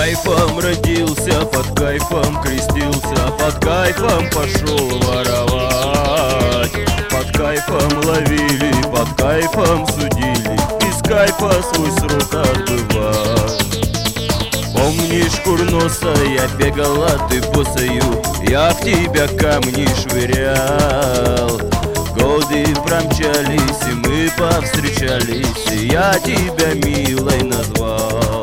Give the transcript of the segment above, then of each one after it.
кайфом родился, под кайфом крестился, под кайфом пошел воровать. Под кайфом ловили, под кайфом судили, из кайфа свой срок отбывать. Помнишь, курноса, я бегала, ты босою, я в тебя камни швырял. Годы промчались, и мы повстречались, и я тебя милой назвал.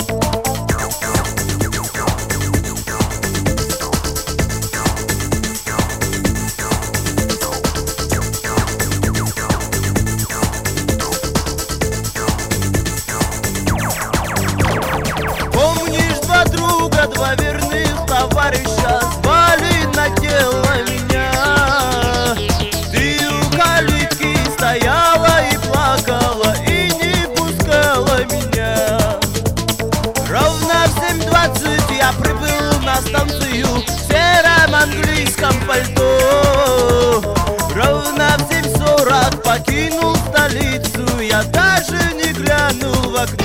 Помнишь, два друга, два верных товарища звали на дело меня. Ты у калитки стояла и плакала, и не пускала меня. Ровно в 7:20 я прибыл на станцию в сером английском пальто. Ровно в 7:40 покинул столицу, я даже не глянул в окно.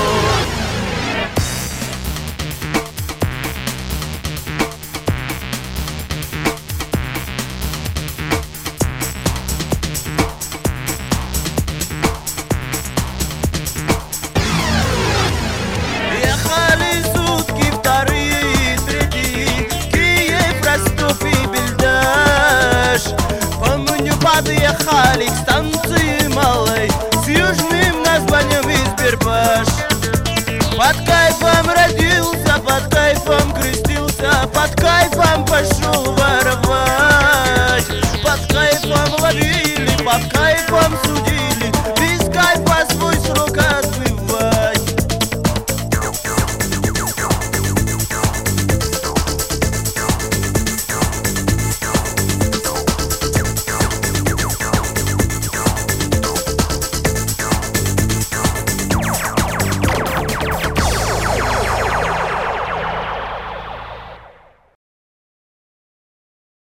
Ехали сутки, вторые и третьи, Киев, Ростов и Бельдаш. Помню, подъехали к станции малой с южным названием Избербаш. Под кайфом родился, под кайфом крестился, под кайфом пошел в